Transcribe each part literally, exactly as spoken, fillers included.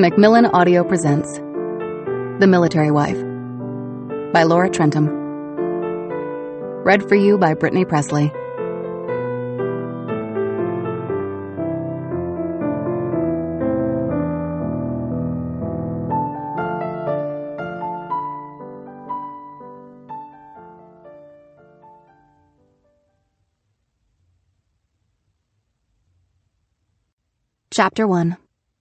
Macmillan Audio presents The Military Wife by Laura Trentham. Read for you by Brittany Presley. Chapter one.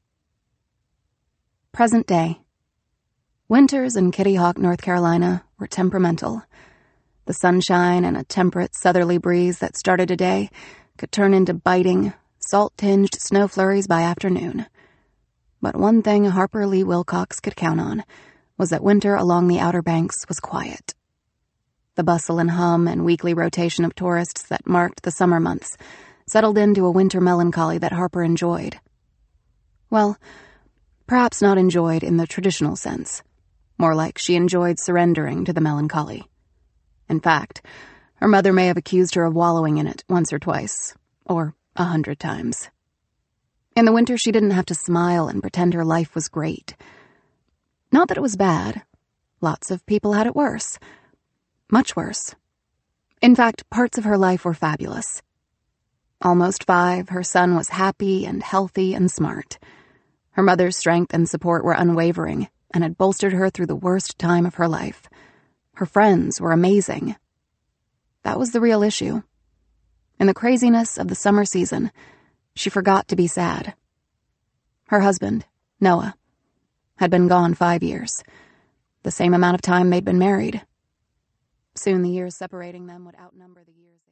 Present day. Winters in Kitty Hawk, North Carolina were temperamental. The sunshine and a temperate southerly breeze that started a day could turn into biting, salt-tinged snow flurries by afternoon. But one thing Harper Lee Wilcox could count on was that winter along the Outer Banks was quiet. The bustle and hum and weekly rotation of tourists that marked the summer months settled into a winter melancholy that Harper enjoyed. Well, perhaps not enjoyed in the traditional sense. More like she enjoyed surrendering to the melancholy. In fact, her mother may have accused her of wallowing in it once or twice, or a hundred times. In the winter, she didn't have to smile and pretend her life was great. Not that it was bad. Lots of people had it worse. Much worse. In fact, parts of her life were fabulous. Almost five, her son was happy and healthy and smart. Her mother's strength and support were unwavering and had bolstered her through the worst time of her life. Her friends were amazing. That was the real issue. In the craziness of the summer season, she forgot to be sad. Her husband, Noah, had been gone five years, the same amount of time they'd been married. Soon the years separating them would outnumber the years